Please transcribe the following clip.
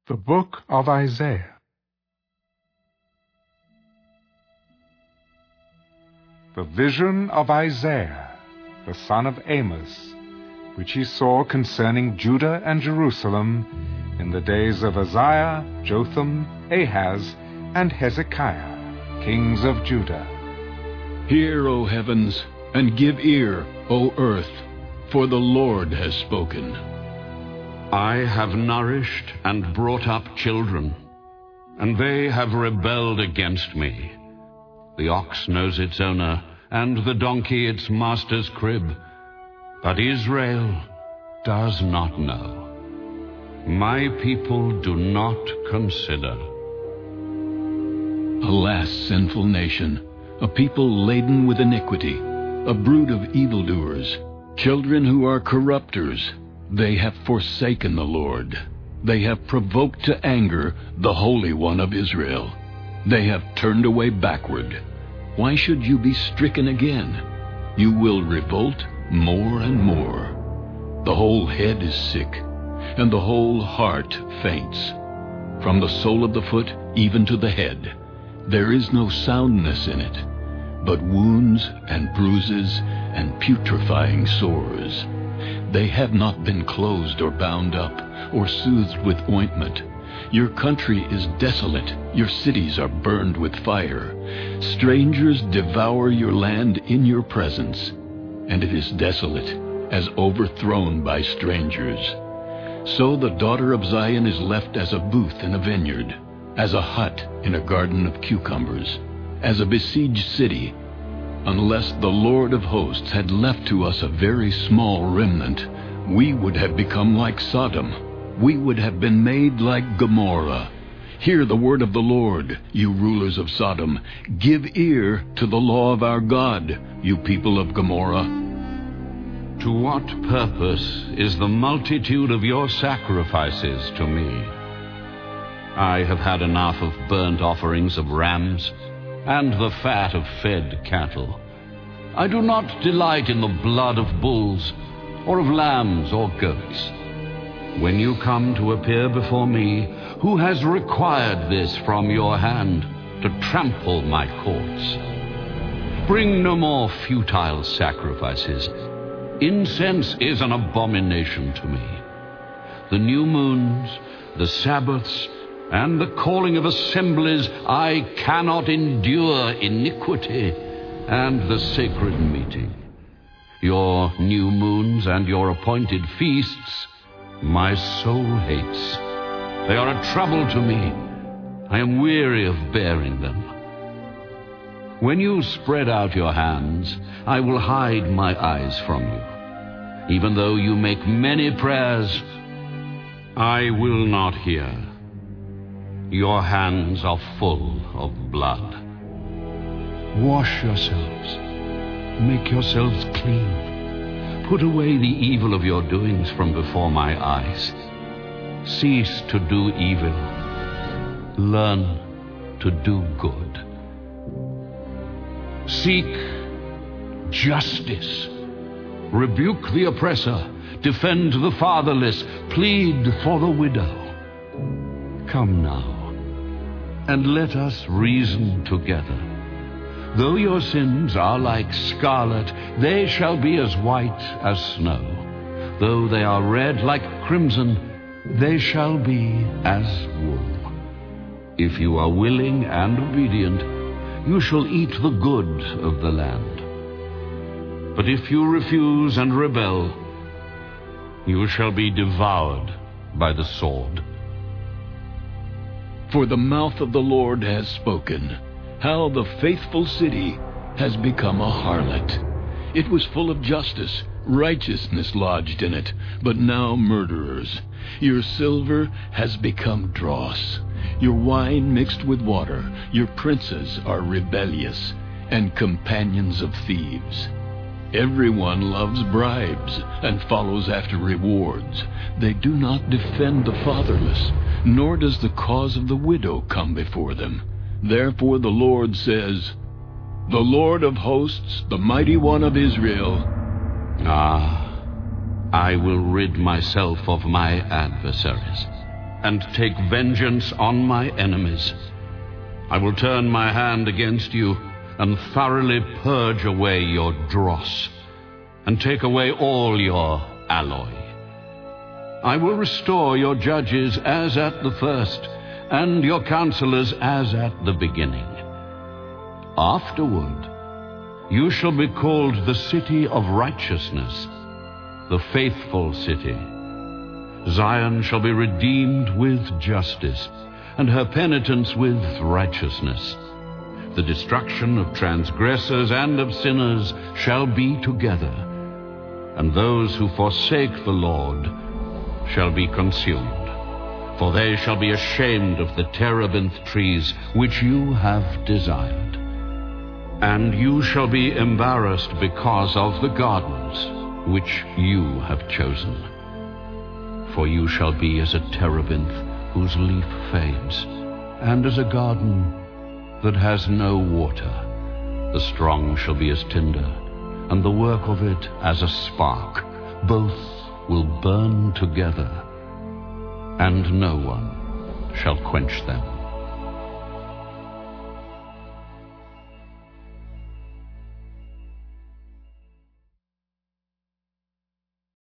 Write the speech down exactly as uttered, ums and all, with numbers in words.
The Book of Isaiah. The vision of Isaiah, the son of Amos, which he saw concerning Judah and Jerusalem in the days of Uzziah, Jotham, Ahaz, and Hezekiah, kings of Judah. Hear, O heavens, and give ear, O earth, for the Lord has spoken. I have nourished and brought up children, and they have rebelled against me. The ox knows its owner, and the donkey its master's crib, but Israel does not know. My people do not consider. Alas, sinful nation, a people laden with iniquity, a brood of evildoers, children who are corrupters. They have forsaken the Lord. They have provoked to anger the Holy One of Israel. They have turned away backward. Why should you be stricken again? You will revolt more and more. The whole head is sick, and the whole heart faints. From the sole of the foot even to the head, there is no soundness in it, but wounds and bruises and putrefying sores. They have not been closed or bound up, or soothed with ointment. Your country is desolate, your cities are burned with fire. Strangers devour your land in your presence, and it is desolate, as overthrown by strangers. So the daughter of Zion is left as a booth in a vineyard, as a hut in a garden of cucumbers, as a besieged city. Unless the Lord of hosts had left to us a very small remnant, we would have become like Sodom. We would have been made like Gomorrah. Hear the word of the Lord, you rulers of Sodom. Give ear to the law of our God, you people of Gomorrah. To what purpose is the multitude of your sacrifices to me? I have had enough of burnt offerings of rams and the fat of fed cattle. I do not delight in the blood of bulls, or of lambs or goats. When you come to appear before me, who has required this from your hand, to trample my courts? Bring no more futile sacrifices. Incense is an abomination to me. The new moons, the Sabbaths, and the calling of assemblies, I cannot endure iniquity, and the sacred meeting. Your new moons and your appointed feasts, my soul hates. They are a trouble to me. I am weary of bearing them. When you spread out your hands, I will hide my eyes from you. Even though you make many prayers, I will not hear. Your hands are full of blood. Wash yourselves. Make yourselves clean. Put away the evil of your doings from before my eyes. Cease to do evil. Learn to do good. Seek justice. Rebuke the oppressor. Defend the fatherless. Plead for the widow. Come now, and let us reason together. Though your sins are like scarlet, they shall be as white as snow. Though they are red like crimson, they shall be as wool. If you are willing and obedient, you shall eat the good of the land. But if you refuse and rebel, you shall be devoured by the sword. For the mouth of the Lord has spoken, how the faithful city has become a harlot. It was full of justice, righteousness lodged in it, but now murderers. Your silver has become dross, your wine mixed with water. Your princes are rebellious, and companions of thieves. Everyone loves bribes and follows after rewards. They do not defend the fatherless, nor does the cause of the widow come before them. Therefore the Lord says, the Lord of hosts, the mighty one of Israel, Ah, I will rid myself of my adversaries. and take vengeance on my enemies. I will turn my hand against you and thoroughly purge away your dross, and take away all your alloy. I will restore your judges as at the first, and your counselors as at the beginning. Afterward, you shall be called the city of righteousness, the faithful city. Zion shall be redeemed with justice, and her penitents with righteousness. The destruction of transgressors and of sinners shall be together, and those who forsake the Lord shall be consumed. For they shall be ashamed of the terebinth trees which you have desired. And you shall be embarrassed because of the gardens which you have chosen. For you shall be as a terebinth whose leaf fades, and as a garden that has no water. The strong shall be as tinder, and the work of it as a spark. Both will burn together, and no one shall quench them.